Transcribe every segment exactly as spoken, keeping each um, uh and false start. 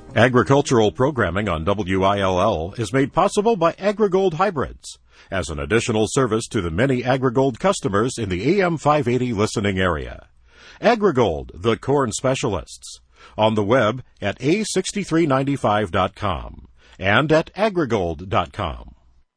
Agricultural programming on W I L L is made possible by AgriGold Hybrids as an additional service to the many AgriGold customers in the A M five eighty listening area. AgriGold, the corn specialists. On the web at A six three nine five dot com and at agrigold dot com.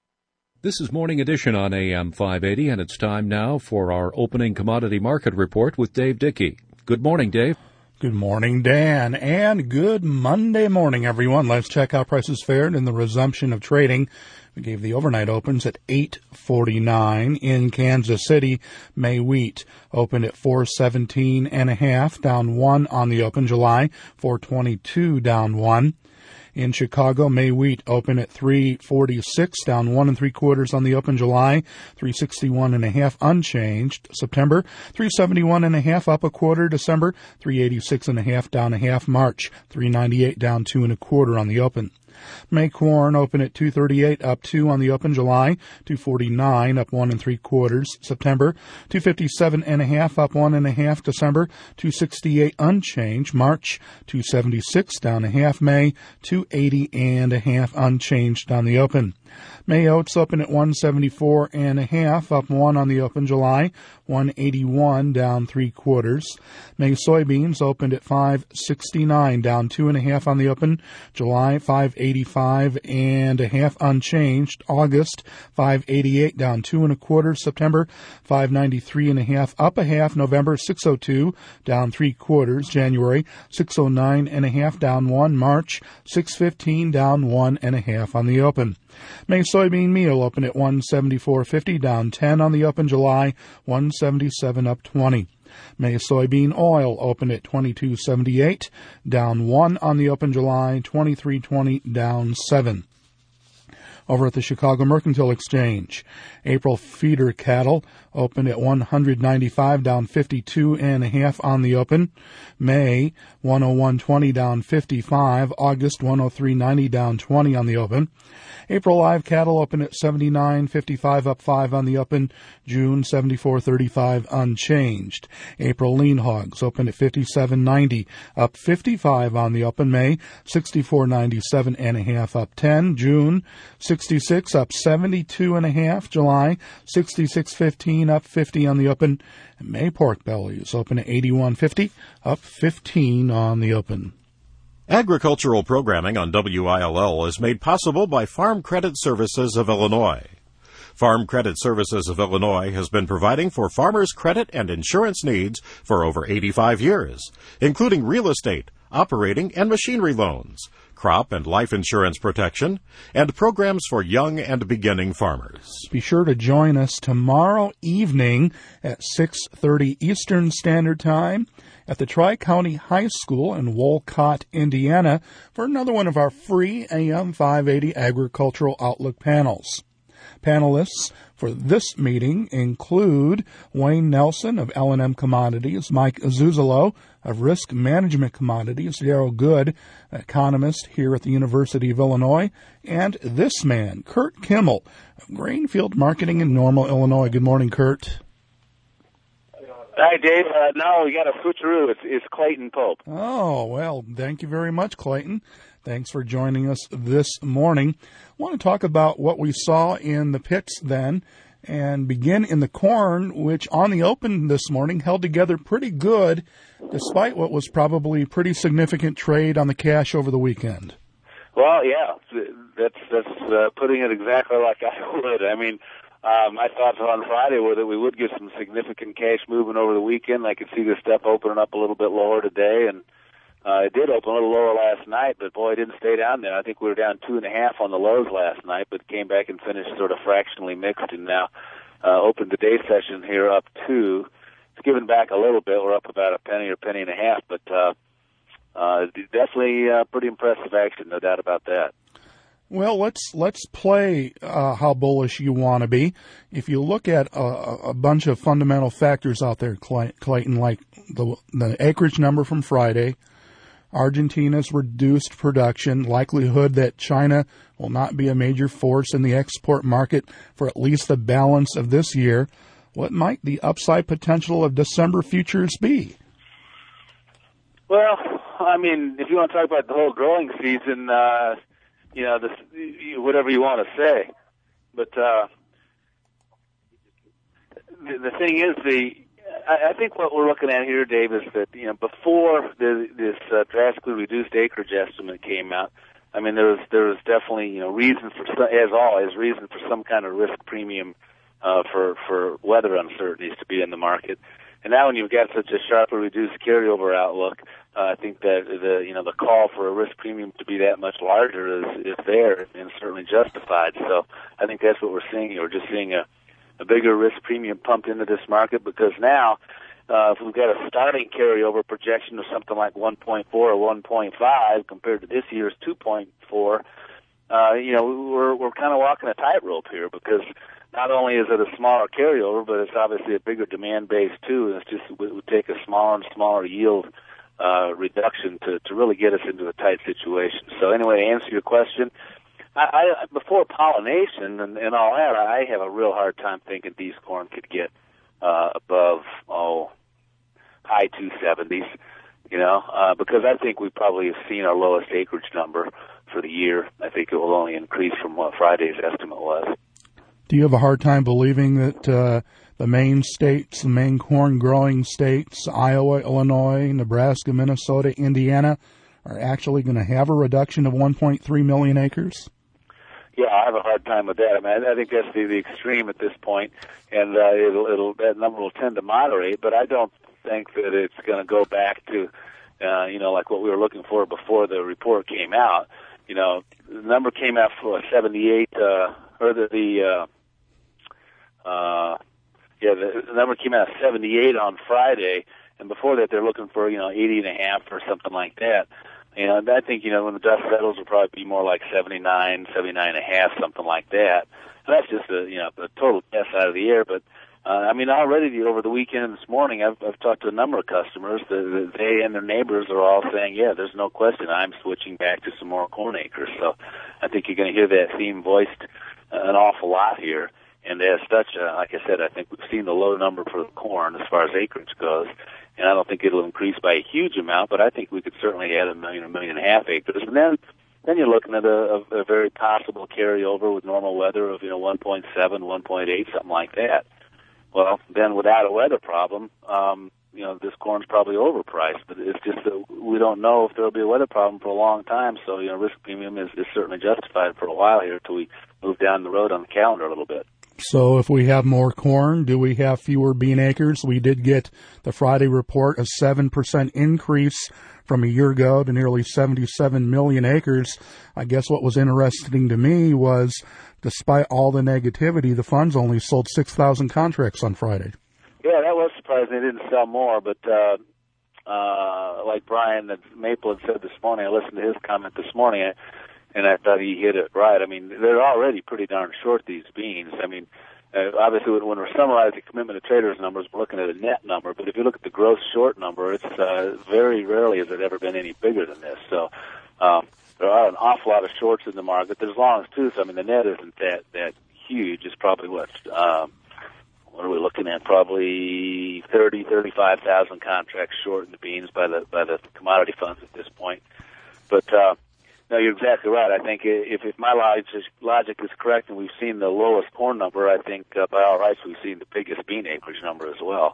This is Morning Edition on A M five eighty, and it's time now for our opening commodity market report with Dave Dickey. Good morning, Dave. Good morning, Dan, and good Monday morning, everyone. Let's check how prices fared in the resumption of trading. We gave the overnight opens at eight forty-nine in Kansas City. May wheat opened at four seventeen and a half, down one on the open. July four twenty-two, down one. In Chicago, May wheat opened at three forty-six, down one and three quarters on the open. July three sixty-one and a half, unchanged. September three seventy-one and a half, up a quarter. December three eighty-six and a half, down a half. March three ninety-eight, down two and a quarter on the open. May corn open at two thirty-eight, up two on the open. July two forty-nine, up one and three quarters. September two fifty-seven and a half, up one and a half. December two sixty-eight, unchanged. March two seventy-six, down a half. May two eighty and a half, unchanged on the open. May oats open at one seventy-four and a half, up one on the open. July one eighty-one, down three quarters. May soybeans opened at five sixty-nine, down two and a half on the open. July five eighty-five and a half, unchanged. August five eighty-eight, down two and a quarter. September five ninety-three and a half, up a half. November six oh two, down three quarters. January six oh nine and a half, down one. March six fifteen, down one and a half on the open. May soybean meal open at one seventy-four fifty, down ten on the open. July one seventy-seven, up twenty. May soybean oil open at twenty-two seventy-eight, down one on the open. July twenty-three twenty, down seven. Over at the Chicago Mercantile Exchange, April feeder cattle opened at one ninety-five, down fifty-two and a half on the open. May one oh one twenty, down fifty-five. August one oh three ninety, down twenty on the open. April live cattle open at seventy-nine fifty-five, up five on the open. June seventy-four thirty-five, unchanged. April lean hogs open at fifty-seven ninety, up fifty-five on the open. May sixty-four ninety-seven and a half, up ten. June sixty-six, up seventy-two and a half. July sixty-six fifteen, up fifty on the open. May pork bellies open at eighty-one fifty, up fifteen on the open. Agricultural programming on W I L L is made possible by Farm Credit Services of Illinois. Farm Credit Services of Illinois has been providing for farmers' credit and insurance needs for over eighty-five years, including real estate, operating and machinery loans, crop and life insurance protection, and programs for young and beginning farmers. Be sure to join us tomorrow evening at six thirty Eastern Standard Time at the Tri-County High School in Wolcott, Indiana, for another one of our free A M five eighty Agricultural Outlook panels. Panelists for this meeting include Wayne Nelson of L and M Commodities, Mike Zuzolo of Risk Management Commodities, Darrell Good, economist here at the University of Illinois, and this man, Kurt Kimmel of Grainfield Marketing in Normal, Illinois. Good morning, Kurt. Hi, Dave. Uh, no, we got a switcheroo. It's, it's Clayton Pope. Oh, well, thank you very much, Clayton. Thanks for joining us this morning. I want to talk about what we saw in the pits then and begin in the corn, which on the open this morning held together pretty good despite what was probably pretty significant trade on the cash over the weekend. Well, yeah, that's, that's uh, putting it exactly like I would. I mean, Um, I thought on Friday that we would get some significant cash movement over the weekend. I could see this stuff opening up a little bit lower today, and uh, it did open a little lower last night, but boy, it didn't stay down there. I think we were down two and a half on the lows last night, but came back and finished sort of fractionally mixed, and now uh, opened the day session here up two. It's given back a little bit. We're up about a penny or penny and a half, but uh, uh, definitely uh, pretty impressive action, no doubt about that. Well, let's let's play uh, how bullish you want to be. If you look at a, a bunch of fundamental factors out there, Clayton, like the, the acreage number from Friday, Argentina's reduced production, likelihood that China will not be a major force in the export market for at least the balance of this year, what might the upside potential of December futures be? Well, I mean, if you want to talk about the whole growing season, uh, you know, this, whatever you want to say. But uh, the, the thing is, the I, I think what we're looking at here, Dave, is that, you know, before the, this uh, drastically reduced acreage estimate came out, I mean, there was there was definitely, you know, reason for, as always, reason for some kind of risk premium uh, for for weather uncertainties to be in the market. And now when you've got such a sharply reduced carryover outlook, uh, I think that the you know the call for a risk premium to be that much larger is, is there and certainly justified. So I think that's what we're seeing here. We're just seeing a, a bigger risk premium pumped into this market because now uh, if we've got a starting carryover projection of something like one point four or one point five compared to this year's two point four, uh, you know we're we're kind of walking a tightrope here because not only is it a smaller carryover, but it's obviously a bigger demand base too. And it's just it would take a smaller and smaller yield uh, reduction to, to really get us into a tight situation. So anyway, to answer your question, I, I, before pollination and, and all that, I have a real hard time thinking these corn could get uh, above oh high two seventies. You know, uh, because I think we probably have seen our lowest acreage number for the year. I think it will only increase from what Friday's estimate was. Do you have a hard time believing that uh, the main states, the main corn-growing states, Iowa, Illinois, Nebraska, Minnesota, Indiana, are actually going to have a reduction of one point three million acres? Yeah, I have a hard time with that. I mean, I think that's the, the extreme at this point, and uh, it'll, it'll that number will tend to moderate. But I don't think that it's going to go back to, uh, you know, like what we were looking for before the report came out. You know, the number came out for seventy-eight, uh, or the the uh, Uh, yeah, the, the number came out at seventy-eight on Friday, and before that they're looking for, you know, eighty and a half or something like that. And I think, you know, when the dust settles, it'll probably be more like seventy-nine, seventy-nine and a half, something like that. And that's just a, you know, a total guess out of the air. But, uh, I mean, already over the weekend and this morning, I've, I've talked to a number of customers that they and their neighbors are all saying, yeah, there's no question I'm switching back to some more corn acres. So I think you're going to hear that theme voiced uh, an awful lot here. And as such, uh, like I said, I think we've seen the low number for the corn as far as acreage goes, and I don't think it'll increase by a huge amount, but I think we could certainly add a million, a million and a half acres. And then, then you're looking at a, a, a very possible carryover with normal weather of, you know, one point seven, one point eight, something like that. Well, then without a weather problem, um, you know, this corn's probably overpriced, but it's just that we don't know if there'll be a weather problem for a long time, so, you know, risk premium is, is certainly justified for a while here until we move down the road on the calendar a little bit. So if we have more corn, do we have fewer bean acres? We did get the Friday report, a seven percent increase from a year ago to nearly seventy-seven million acres. I guess what was interesting to me was, despite all the negativity, the funds only sold six thousand contracts on Friday. Yeah, that was surprising. They didn't sell more, but uh, uh, like Brian Maple had said this morning, I listened to his comment this morning, I, and I thought he hit it right. I mean, they're already pretty darn short, these beans. I mean, uh, obviously when we're summarizing commitment to traders numbers, we're looking at a net number, but if you look at the gross short number, it's uh, very rarely has it ever been any bigger than this. So um, there are an awful lot of shorts in the market. There's longs too, so I mean, the net isn't that, that huge. It's probably what, um, what are we looking at? Probably thirty, thirty-five thousand contracts short in the beans by the, by the commodity funds at this point. But, uh, no, you're exactly right. I think if, if my logic, logic is correct and we've seen the lowest corn number, I think uh, by all rights we've seen the biggest bean acreage number as well.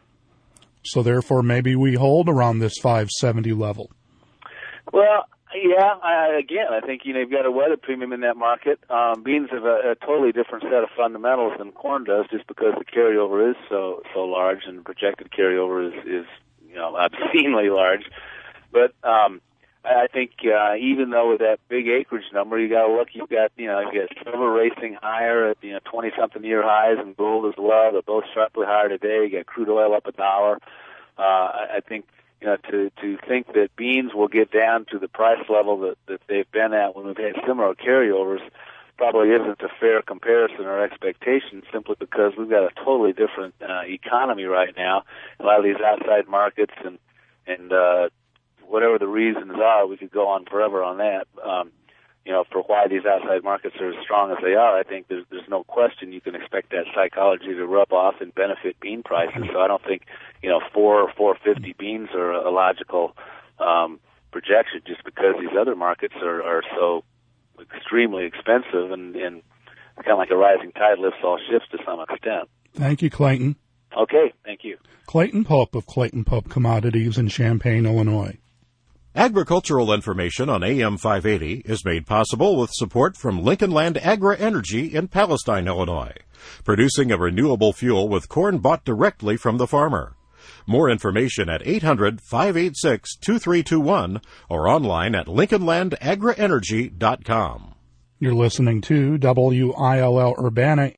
So therefore maybe we hold around this five seventy level. Well, yeah, I, again, I think, you know, you've got a weather premium in that market. Um, beans have a, a totally different set of fundamentals than corn does just because the carryover is so, so large and the projected carryover is, is you know, obscenely large. But, um, I think uh, even though with that big acreage number, you got to look. You've got you know you got silver racing higher at you know twenty something year highs, and gold as well. They're both sharply higher today. You got crude oil up a dollar. Uh, I think you know to to think that beans will get down to the price level that that they've been at when we've had similar carryovers probably isn't a fair comparison or expectation. Simply because we've got a totally different uh, economy right now. A lot of these outside markets and and uh, whatever the reasons are, we could go on forever on that, um, you know, for why these outside markets are as strong as they are. I think there's, there's no question you can expect that psychology to rub off and benefit bean prices. So I don't think, you know, four or four fifty beans are a logical, um, projection, just because these other markets are, are so extremely expensive, and, and kind of like a rising tide lifts all ships to some extent. Thank you, Clayton. Okay, thank you. Clayton Pope of Clayton Pope Commodities in Champaign, Illinois. Agricultural information on A M five eighty is made possible with support from Lincoln Land Agri-Energy in Palestine, Illinois, producing a renewable fuel with corn bought directly from the farmer. More information at eight hundred, five eight six, two three two one or online at lincoln land agri energy dot com. You're listening to W I L L Urbana